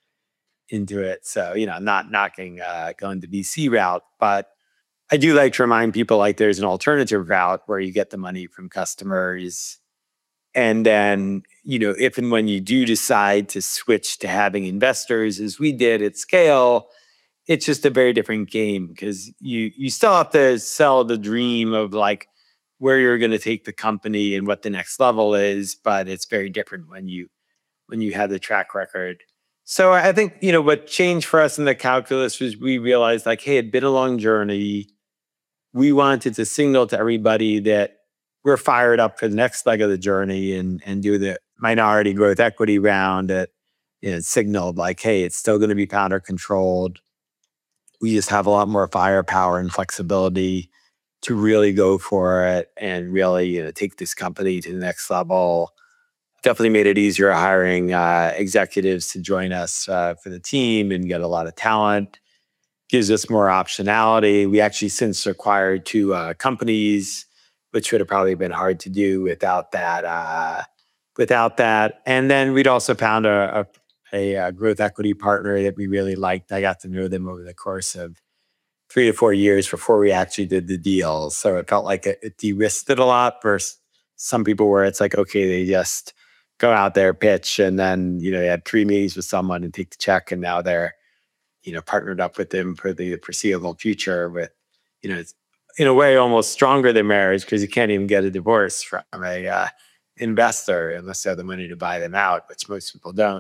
into it. So, you know, not knocking uh, going the V C route, but I do like to remind people like there's an alternative route where you get the money from customers. And then, you know, if and when you do decide to switch to having investors, as we did at scale, it's just a very different game because you you still have to sell the dream of like where you're going to take the company and what the next level is, but it's very different when you when you have the track record. So I think, you know, what changed for us in the calculus was we realized like, hey, it'd been a long journey. We wanted to signal to everybody that we're fired up for the next leg of the journey and and do the minority growth equity round that, you know, signaled like, hey, it's still going to be founder controlled. We just have a lot more firepower and flexibility to really go for it and really, you know, take this company to the next level. Definitely made it easier hiring uh, executives to join us uh, for the team and get a lot of talent. Gives us more optionality. We actually since acquired two uh, companies, which would have probably been hard to do without that. Uh, without that, and then we'd also found a, a, a growth equity partner that we really liked. I got to know them over the course of three to four years before we actually did the deal. So it felt like it, it de-risked it a lot versus some people where it's like, okay, they just go out there, pitch, and then, you know, they had three meetings with someone and take the check, and now they're, you know, partnered up with them for the foreseeable future with, you know, it's in a way almost stronger than marriage because you can't even get a divorce from a uh, investor unless they have the money to buy them out, which most people don't.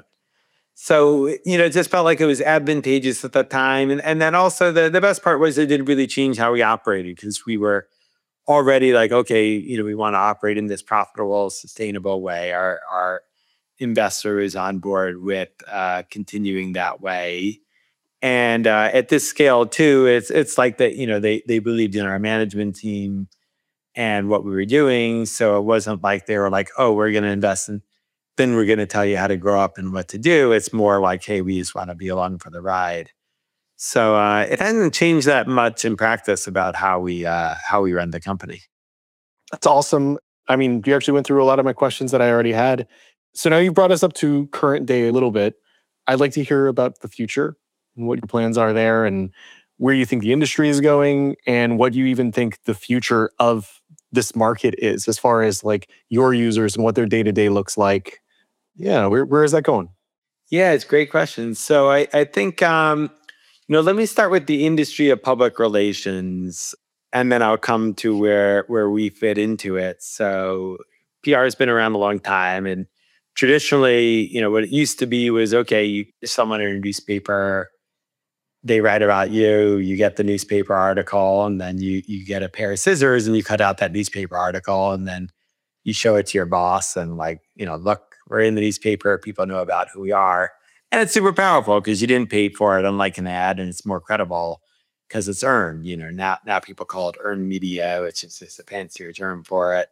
So, you know, it just felt like it was advantageous at the time. And, and then also the, the best part was it didn't really change how we operated because we were already like, okay, you know, we want to operate in this profitable, sustainable way. Our, our investor is on board with uh, continuing that way. And uh, at this scale too, it's it's like that, you know, they they believed in our management team and what we were doing. So it wasn't like they were like, oh, we're going to invest in, then we're going to tell you how to grow up and what to do. It's more like, hey, we just want to be along for the ride. So uh, it hasn't changed that much in practice about how we uh, how we run the company. That's awesome. I mean, you actually went through a lot of my questions that I already had. So now you brought us up to current day a little bit. I'd like to hear about the future and what your plans are there and where you think the industry is going and what you even think the future of this market is as far as like your users and what their day-to-day looks like. Yeah, where where is that going? Yeah, it's a great question. So I, I think, um, you know, let me start with the industry of public relations, and then I'll come to where where we fit into it. So P R has been around a long time, and traditionally, you know, what it used to be was, okay, you someone in a newspaper, they write about you, you get the newspaper article, and then you you get a pair of scissors and you cut out that newspaper article, and then you show it to your boss and like, you know, look, we're in the newspaper, people know about who we are. And it's super powerful because you didn't pay for it, unlike an ad, and it's more credible because it's earned. You know, now now people call it earned media, which is just a fancier term for it.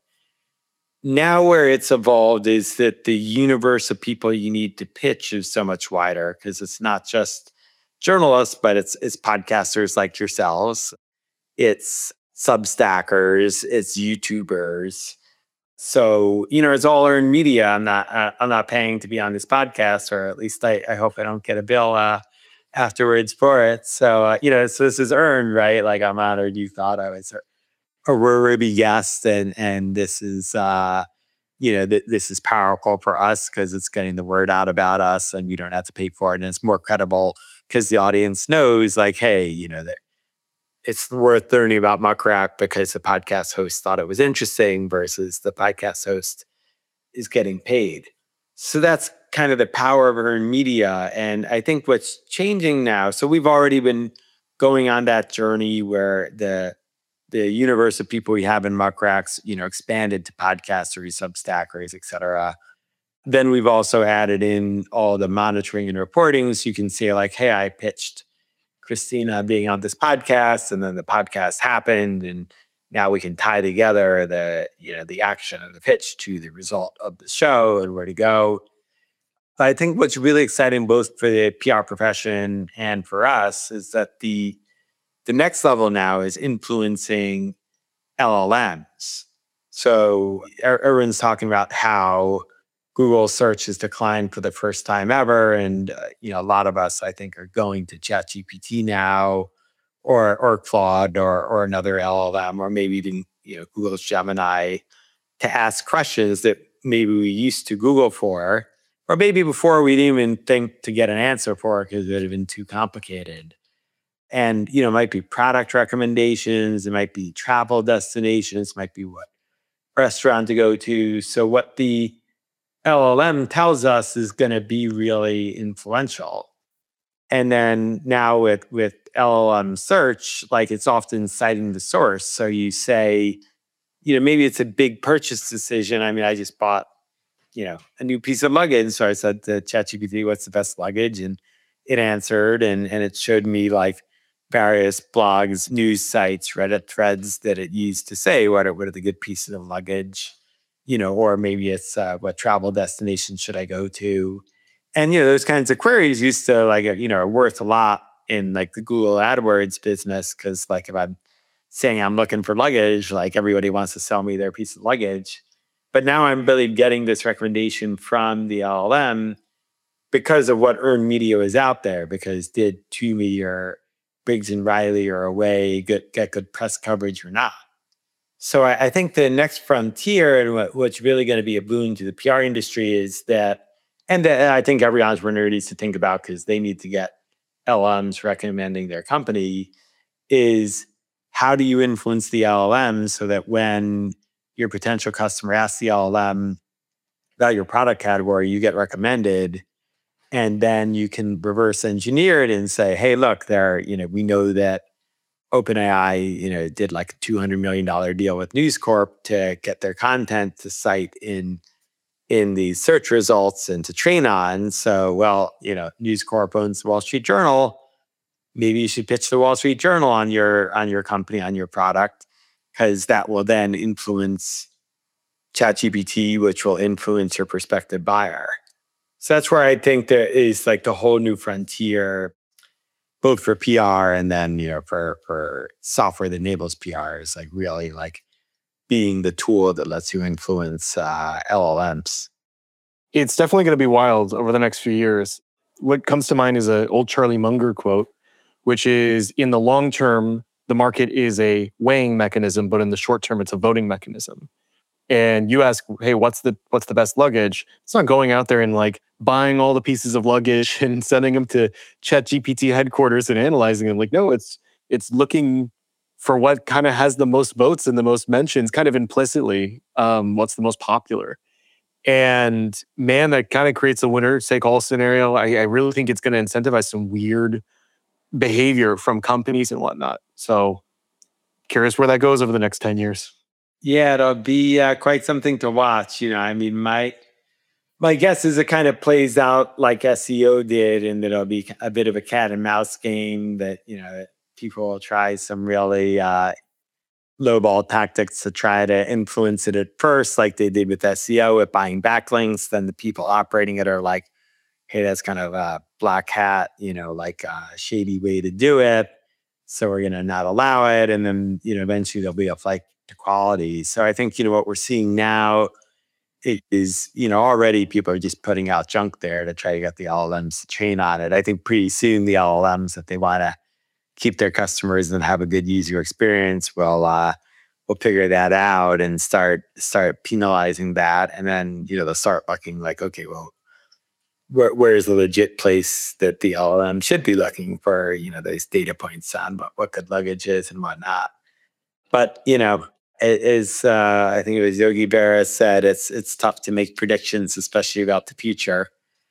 Now where it's evolved is that the universe of people you need to pitch is so much wider because it's not just journalists, but it's it's podcasters like yourselves. It's Substackers, it's YouTubers. So, you know, it's all earned media. I'm not, uh, I'm not paying to be on this podcast, or at least I, I hope I don't get a bill uh, afterwards for it. So, uh, you know, so this is earned, right? Like I'm honored you thought I was a, a worthy guest, and and this is, uh, you know, th- this is powerful for us because it's getting the word out about us, and you don't have to pay for it, and it's more credible because the audience knows, like, hey, you know, that it's worth learning about Muckrack because the podcast host thought it was interesting versus the podcast host is getting paid. So that's kind of the power of earned media. And I think what's changing now, so we've already been going on that journey where the the universe of people we have in Muckracks, you know, expanded to podcasters, Substackers, et cetera. Then we've also added in all the monitoring and reporting. So you can see like, hey, I pitched Christina being on this podcast, and then the podcast happened, and now we can tie together the, you know, the action of the pitch to the result of the show and where to go. But I think what's really exciting both for the P R profession and for us is that the the next level now is influencing L L Ms. So everyone's talking about how Google search has declined for the first time ever. And, uh, you know, a lot of us, I think, are going to ChatGPT now or or Claude or or another L L M or maybe even, you know, Google's Gemini to ask questions that maybe we used to Google for, or maybe before we didn't even think to get an answer for because it would have been too complicated. And, you know, it might be product recommendations, it might be travel destinations, might be what restaurant to go to. So what the L L M tells us is going to be really influential. And then now with with L L M search, like it's often citing the source. So you say, you know, maybe it's a big purchase decision. I mean, I just bought, you know, a new piece of luggage. So I said to ChatGPT, what's the best luggage? And it answered and, and it showed me like various blogs, news sites, Reddit threads that it used to say what are, what are the good pieces of luggage, you know, or maybe it's uh, what travel destination should I go to? And, you know, those kinds of queries used to like, you know, are worth a lot in like the Google AdWords business. Cause like if I'm saying I'm looking for luggage, like everybody wants to sell me their piece of luggage. But now I'm really getting this recommendation from the L L M because of what earned media was out there, because did Toomey or Briggs and Riley or Away get, get good press coverage or not? So I, I think the next frontier and what, what's really going to be a boon to the P R industry is that, and that I think every entrepreneur needs to think about because they need to get L L Ms recommending their company, is how do you influence the L L M so that when your potential customer asks the L L M about your product category, you get recommended, and then you can reverse engineer it and say, hey, look, there, you know, we know that OpenAI, you know, did like a two hundred million dollars deal with News Corp to get their content to cite in in the search results and to train on. So, well, you know, News Corp owns the Wall Street Journal. Maybe you should pitch the Wall Street Journal on your on your company, on your product, because that will then influence ChatGPT, which will influence your prospective buyer. So that's where I think there is like the whole new frontier, both for P R and then, you know, for for software that enables P R, is like really like being the tool that lets you influence uh, L L Ms. It's definitely going to be wild over the next few years. What comes to mind is an old Charlie Munger quote, which is, in the long term, the market is a weighing mechanism, but in the short term, it's a voting mechanism. And you ask, hey, what's the what's the best luggage? It's not going out there and like buying all the pieces of luggage and sending them to ChatGPT headquarters and analyzing them. Like, no, it's it's looking for what kind of has the most votes and the most mentions, kind of implicitly, um, what's the most popular. And man, that kind of creates a winner take all scenario. I, I really think it's going to incentivize some weird behavior from companies and whatnot. So curious where that goes over the next ten years. Yeah, it'll be uh, quite something to watch. You know, I mean, my my guess is it kind of plays out like S E O did, and that it'll be a bit of a cat and mouse game that, you know, people will try some really uh, lowball tactics to try to influence it at first, like they did with S E O with buying backlinks. Then the people operating it are like, hey, that's kind of a black hat, you know, like a shady way to do it. So we're going to not allow it. And then, you know, eventually there'll be a flight to quality. So I think, you know, what we're seeing now is, you know, already people are just putting out junk there to try to get the L L Ms to train on it. I think pretty soon the L L Ms, if they want to keep their customers and have a good user experience, will uh, will figure that out and start start penalizing that. And then, you know, they'll start looking like, okay, well, where, where's the legit place that the L L M should be looking for, you know, those data points on what, what good luggage is and whatnot. But, you know, it is, uh, I think it was Yogi Berra said, it's it's tough to make predictions, especially about the future.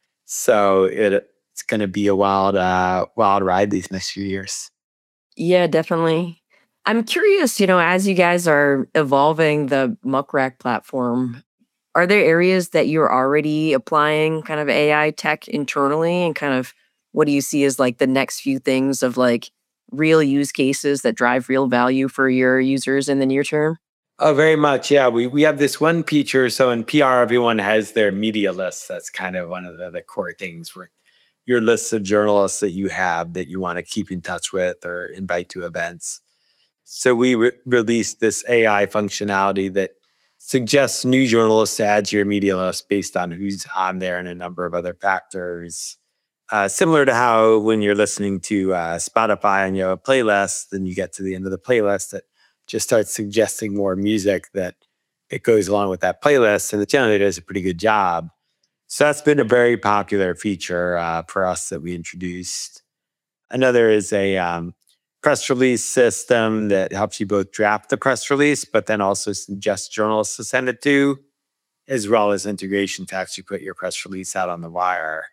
So it, it's going to be a wild, uh, wild ride these next few years. Yeah, definitely. I'm curious, you know, as you guys are evolving the Muckrack platform, are there areas that you're already applying kind of A I tech internally, and kind of what do you see as like the next few things of like real use cases that drive real value for your users in the near term? Oh, very much. Yeah. We we have this one feature. So in P R, everyone has their media lists. That's kind of one of the, the core things, where your lists of journalists that you have that you want to keep in touch with or invite to events. So we re- released this A I functionality that suggests new journalists to add to your media list based on who's on there and a number of other factors. Uh, similar to how when you're listening to uh, Spotify and you have a playlist, then you get to the end of the playlist that just starts suggesting more music that it goes along with that playlist, and it generally does a pretty good job. So that's been a very popular feature uh, for us that we introduced. Another is a um, press release system that helps you both draft the press release, but then also suggest journalists to send it to, as well as integration to actually put your press release out on the wire.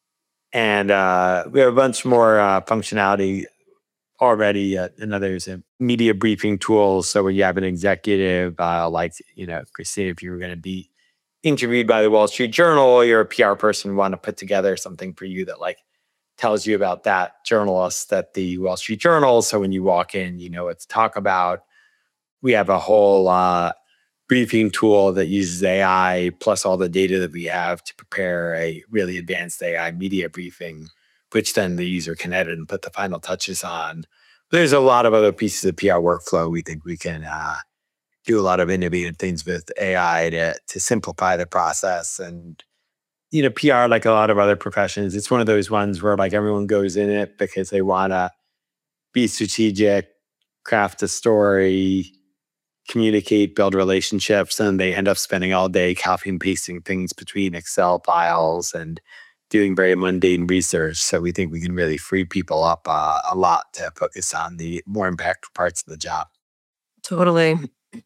And uh, we have a bunch more uh, functionality already. Uh, another is a media briefing tool. So when you have an executive, uh, like, you know, Christine, if you were going to be interviewed by the Wall Street Journal, you're a P R person, want to put together something for you that like tells you about that journalist at the Wall Street Journal. So when you walk in, you know what to talk about. We have a whole uh, briefing tool that uses A I plus all the data that we have to prepare a really advanced A I media briefing, which then the user can edit and put the final touches on. But there's a lot of other pieces of P R workflow. We think we can uh, do a lot of innovative things with A I to, to simplify the process. And, you know, P R, like a lot of other professions, it's one of those ones where like everyone goes in it because they want to be strategic, craft a story, communicate, build relationships, and they end up spending all day copying and pasting things between Excel files and doing very mundane research. So we think we can really free people up uh, a lot to focus on the more impactful parts of the job. Totally.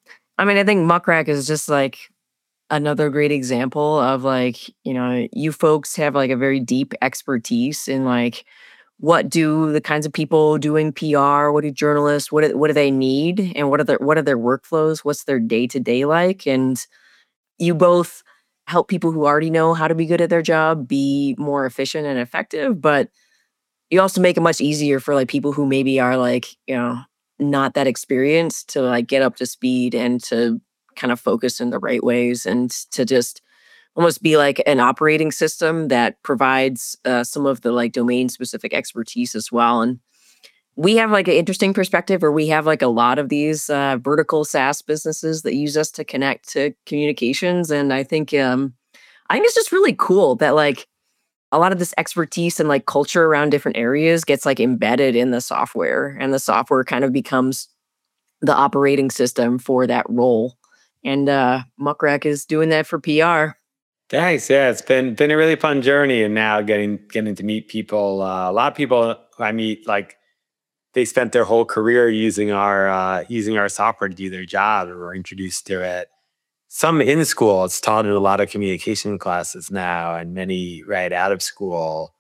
I mean, I think Muck Rack is just like another great example of like, you know, you folks have like a very deep expertise in like, what do the kinds of people doing P R, what do journalists, what do, what do they need? And what are their, what are their workflows? What's their day-to-day like? And you both help people who already know how to be good at their job be more efficient and effective, but you also make it much easier for like people who maybe are like, you know, not that experienced to like get up to speed and to kind of focus in the right ways and to just almost be like an operating system that provides uh, some of the like domain specific expertise as well. And we have like an interesting perspective where we have like a lot of these uh, vertical SaaS businesses that use us to connect to communications. And I think, um, I think it's just really cool that like a lot of this expertise and like culture around different areas gets like embedded in the software, and the software kind of becomes the operating system for that role. And uh, Muck Rack is doing that for P R. Thanks. Yeah, it's been been a really fun journey, and now getting getting to meet people. Uh, a lot of people who I meet, like they spent their whole career using our uh, using our software to do their job, or were introduced to it. Some in school. It's taught in a lot of communication classes now, and many right out of school.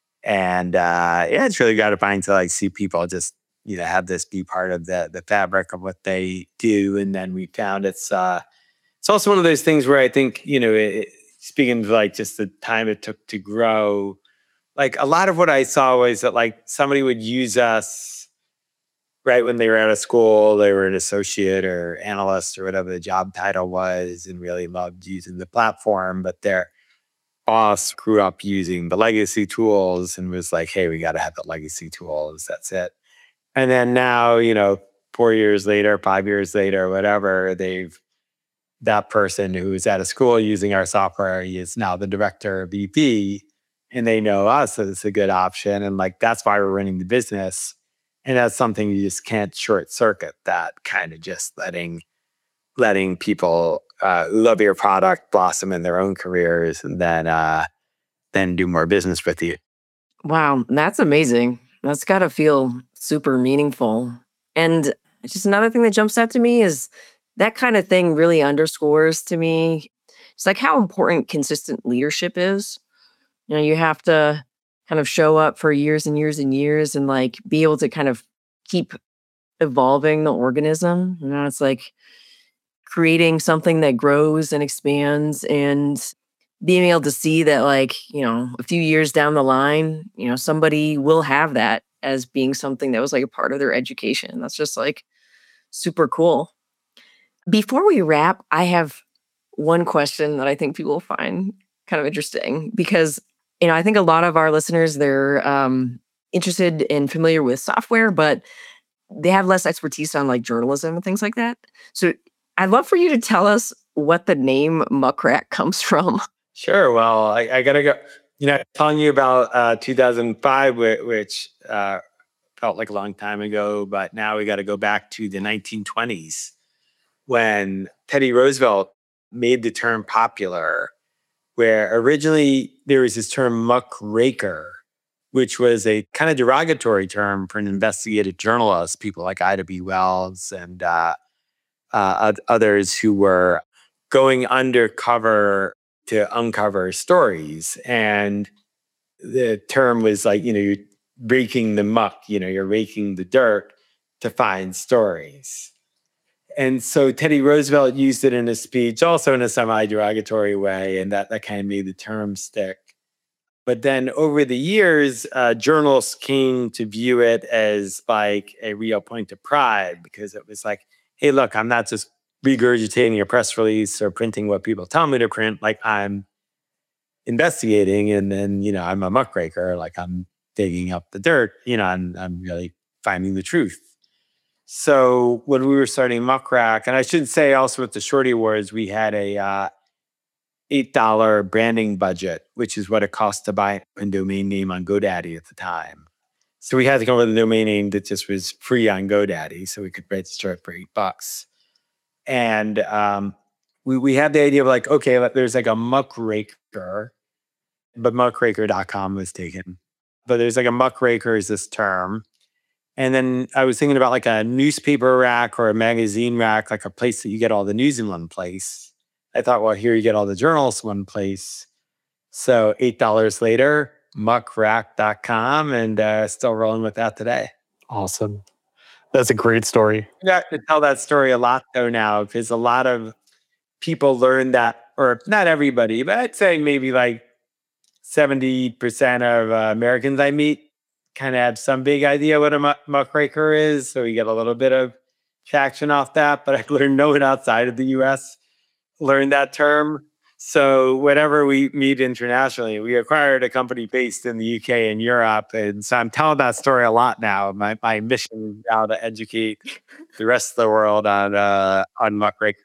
And uh, yeah, it's really gratifying to like see people just you know have this be part of the the fabric of what they do. And then we found it's uh, it's also one of those things where I think you know. It, Speaking of like just the time it took to grow, like a lot of what I saw was that like somebody would use us right when they were out of school, they were an associate or analyst or whatever the job title was, and really loved using the platform, but their boss grew up using the legacy tools and was like, hey, we got to have the legacy tools. That's it. And then now, you know, four years later, five years later, whatever, they've that person who is out of school using our software is now the director or V P, and they know us, so it's a good option. And like, that's why we're running the business. And that's something you just can't short circuit, that kind of just letting, letting people uh, who love your product blossom in their own careers and then, uh, then do more business with you. Wow, that's amazing. That's got to feel super meaningful. And just another thing that jumps out to me is that kind of thing really underscores to me, it's like how important consistent leadership is. You know, you have to kind of show up for years and years and years and like be able to kind of keep evolving the organism. You know, it's like creating something that grows and expands, and being able to see that like, you know, a few years down the line, you know, somebody will have that as being something that was like a part of their education. That's just like super cool. Before we wrap, I have one question that I think people will find kind of interesting because, you know, I think a lot of our listeners, they're um, interested and familiar with software, but they have less expertise on like journalism and things like that. So I'd love for you to tell us what the name muckrack comes from? Sure. Well, I, I got to go. You know, telling you about uh, two thousand five, whi- which uh, felt like a long time ago, but now we got to go back to the nineteen twenties when Teddy Roosevelt made the term popular, where originally there was this term muckraker, which was a kind of derogatory term for an investigative journalist, people like Ida B. Wells and uh, uh, oth- others who were going undercover to uncover stories. And the term was like, you know, you're raking the muck, you know, you're raking the dirt to find stories. And so Teddy Roosevelt used it in his speech, also in a semi-derogatory way, and that, that kind of made the term stick. But then over the years, uh, journalists came to view it as like a real point of pride because it was like, hey, look, I'm not just regurgitating a press release or printing what people tell me to print. Like I'm investigating and then, you know, I'm a muckraker, like I'm digging up the dirt, you know, and I'm really finding the truth. So when we were starting Muckrack, and I should say also with the Shorty Awards, we had a uh, eight dollar branding budget, which is what it cost to buy a domain name on GoDaddy at the time. So we had to come up with a domain name that just was free on GoDaddy, so we could register it for eight bucks. And um, we we had the idea of like, okay, like, there's like a muckraker, but muckraker dot com was taken. But there's like a muckraker is this term. And then I was thinking about like a newspaper rack or a magazine rack, like a place that you get all the news in one place. I thought, well, here you get all the journals in one place. So eight dollars later, muckrack dot com, and uh, still rolling with that today. Awesome. That's a great story. Yeah, to tell that story a lot though now, because a lot of people learn that, or not everybody, but I'd say maybe like seventy percent of uh, Americans I meet kind of have some big idea what a mu- muckraker is. So we get a little bit of traction off that, but I learned no one outside of the U S learned that term. So whenever we meet internationally, we acquired a company based in the U K and Europe. And so I'm telling that story a lot now. My my mission is now to educate the rest of the world on uh, on muckrakers.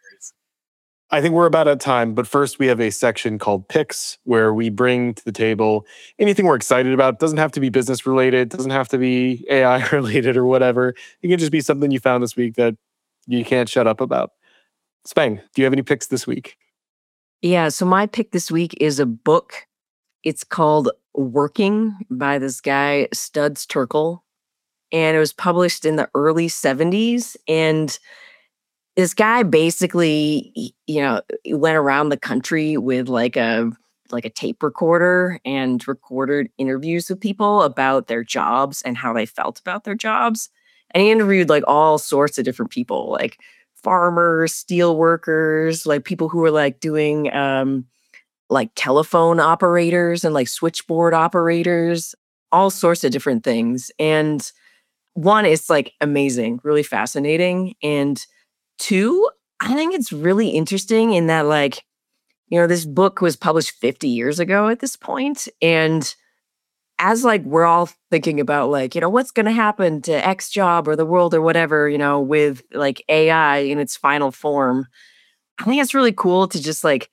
I think we're about at time, but first we have a section called Picks where we bring to the table anything we're excited about. It doesn't have to be business related, doesn't have to be A I related or whatever. It can just be something you found this week that you can't shut up about. Spang, do you have any picks this week? Yeah, so my pick this week is a book. It's called Working by this guy, Studs Terkel. And it was published in the early seventies. And this guy basically, y- you know, went around the country with like a like a tape recorder and recorded interviews with people about their jobs and how they felt about their jobs. And he interviewed like all sorts of different people, like farmers, steel workers, like people who were like doing um like telephone operators and like switchboard operators, all sorts of different things. And one, it's like amazing, really fascinating. And two, I think it's really interesting in that, like, you know, this book was published fifty years ago at this point, and as like we're all thinking about like, you know, what's going to happen to X job or the world or whatever, you know, with like A I in its final form, I think it's really cool to just like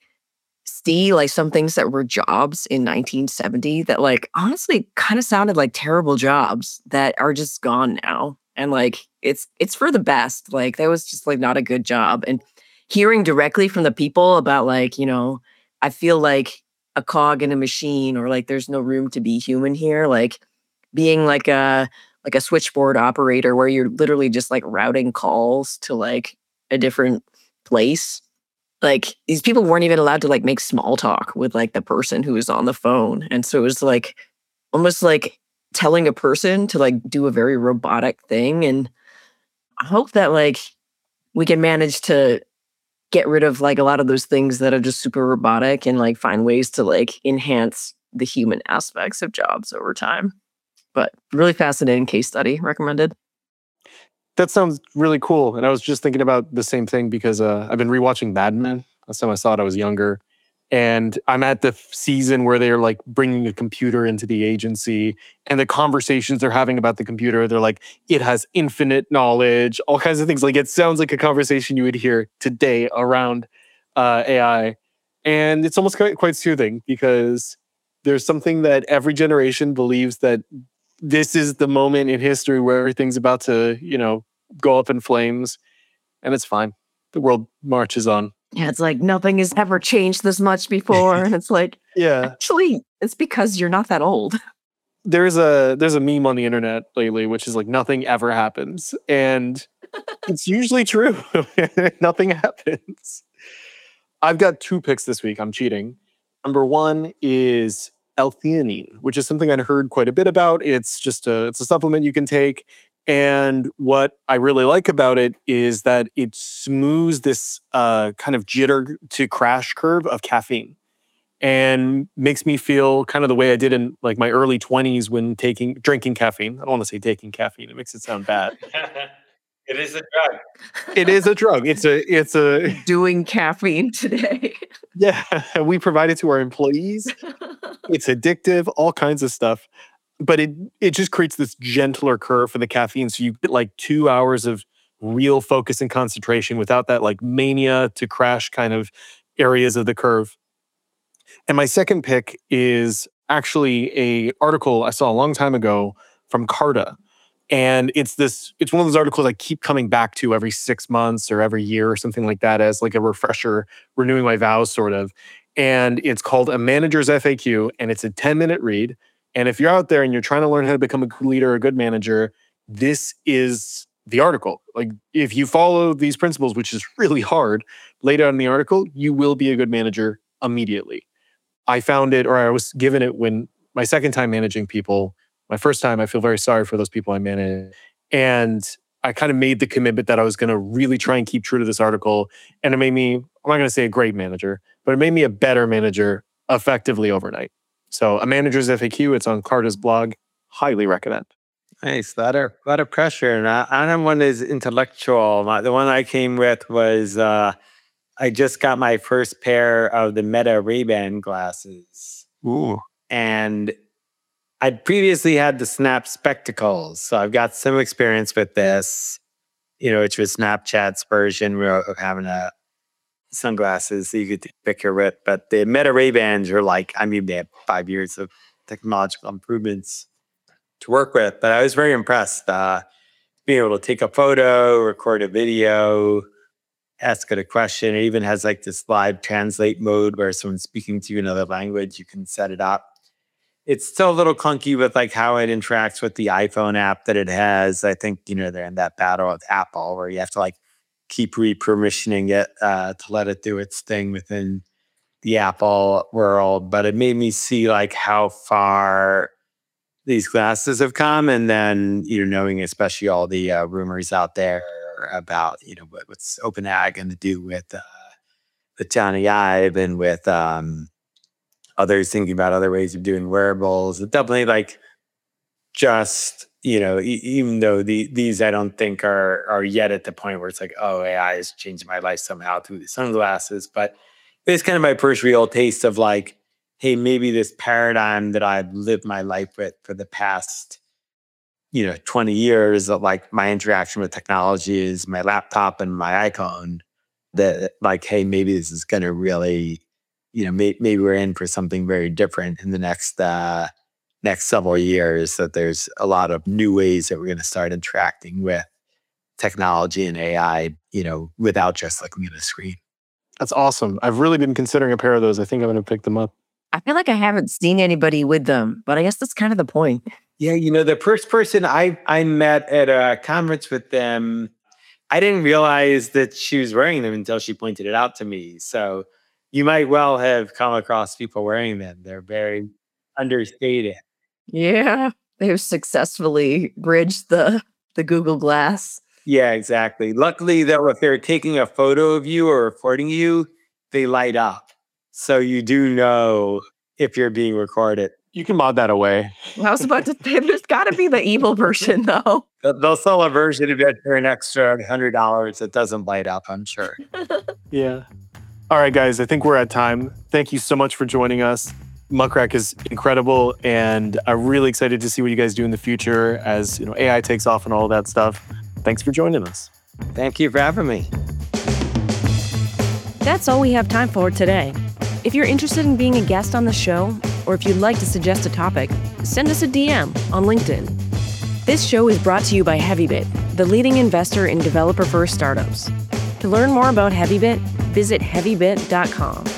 see like some things that were jobs in nineteen seventy that like honestly kind of sounded like terrible jobs that are just gone now. And like it's it's for the best. Like that was just like not a good job. And hearing directly from the people about like, you know, I feel like a cog in a machine, or like there's no room to be human here. Like being like a like a switchboard operator where you're literally just like routing calls to like a different place. Like these people weren't even allowed to like make small talk with like the person who was on the phone. And so it was like almost like telling a person to like do a very robotic thing. And I hope that like we can manage to get rid of like a lot of those things that are just super robotic and like find ways to like enhance the human aspects of jobs over time. But really fascinating case study, recommended. That sounds really cool. And I was just thinking about the same thing because uh, I've been rewatching Mad Men. Last time I saw it, I was younger. And I'm at the f- season where they're like bringing a computer into the agency, and the conversations they're having about the computer, they're like, it has infinite knowledge, all kinds of things. Like it sounds like a conversation you would hear today around uh, A I. And it's almost quite, quite soothing because there's something that every generation believes that this is the moment in history where everything's about to, you know, go up in flames. And it's fine. The world marches on. Yeah, it's like nothing has ever changed this much before. And it's like, yeah, actually, it's because you're not that old. There's a there's a meme on the internet lately, which is like nothing ever happens. And it's usually true. Nothing happens. I've got two picks this week. I'm cheating. Number one is L-theanine, which is something I'd heard quite a bit about. It's just a it's a supplement you can take. And what I really like about it is that it smooths this uh, kind of jitter to crash curve of caffeine and makes me feel kind of the way I did in like my early twenties when taking drinking caffeine. I don't want to say taking caffeine. It makes it sound bad. It is a drug. It is a drug. It's a it's a doing caffeine today. Yeah, we provide it to our employees. It's addictive, all kinds of stuff. But it it just creates this gentler curve for the caffeine. So you get like two hours of real focus and concentration without that like mania to crash kind of areas of the curve. And my second pick is actually a article I saw a long time ago from Carta. And it's this, it's one of those articles I keep coming back to every six months or every year or something like that as like a refresher, renewing my vows sort of. And it's called A Manager's F A Q, and it's a ten minute read. And if you're out there and you're trying to learn how to become a good leader or a good manager, this is the article. Like if you follow these principles, which is really hard, laid out in the article, you will be a good manager immediately. I found it, or I was given it when my second time managing people. My first time, I feel very sorry for those people I manage. And I kind of made the commitment that I was going to really try and keep true to this article. And it made me, I'm not going to say a great manager, but it made me a better manager effectively overnight. So A Manager's F A Q, it's on Carta's blog. Highly recommend. Nice. A lot of, lot of pressure. And I, I don't one is intellectual. My, the one I came with was, uh, I just got my first pair of the Meta Ray-Ban glasses. Ooh. And I'd previously had the Snap spectacles. So I've got some experience with this, you know, which was Snapchat's version of having a sunglasses that you could take a picture with. But the Meta Ray-Bans are like, I mean, they have five years of technological improvements to work with. But I was very impressed. Uh, being able to take a photo, record a video, ask it a question. It even has like this live translate mode where someone's speaking to you in another language, you can set it up. It's still a little clunky with like how it interacts with the iPhone app that it has. I think, you know, they're in that battle with Apple where you have to like keep re-permissioning it uh, to let it do its thing within the Apple world. But it made me see like how far these glasses have come. And then, you know, knowing especially all the uh, rumors out there about, you know, what, what's OpenAI going to do with, uh, with Johnny Ive and with um, others thinking about other ways of doing wearables. It definitely like just, you know, e- even though the, these I don't think are are yet at the point where it's like, oh, A I has changed my life somehow through the sunglasses. But it's kind of my first real taste of like, hey, maybe this paradigm that I've lived my life with for the past, you know, twenty years of like my interaction with technology is my laptop and my iPhone, that like, hey, maybe this is going to really, you know, may, maybe we're in for something very different in the next, uh, next several years, that there's a lot of new ways that we're going to start interacting with technology and A I, you know, without just looking at a screen. That's awesome. I've really been considering a pair of those. I think I'm going to pick them up. I feel like I haven't seen anybody with them, but I guess that's kind of the point. Yeah, you know, the first person I, I met at a conference with them, I didn't realize that she was wearing them until she pointed it out to me. So you might well have come across people wearing them. They're very understated. Yeah, they've successfully bridged the, the Google Glass. Yeah, exactly. Luckily, though, if they're taking a photo of you or recording you, they light up. So you do know if you're being recorded. You can mod that away. I was about to say, there's got to be the evil version, though. They'll sell a version of it for an extra one hundred dollars that doesn't light up, I'm sure. Yeah. All right, guys, I think we're at time. Thank you so much for joining us. Muckrack is incredible, and I'm really excited to see what you guys do in the future as, you know, A I takes off and all that stuff. Thanks for joining us. Thank you for having me. That's all we have time for today. If you're interested in being a guest on the show, or if you'd like to suggest a topic, send us a D M on LinkedIn. This show is brought to you by HeavyBit, the leading investor in developer-first startups. To learn more about HeavyBit, visit heavybit dot com.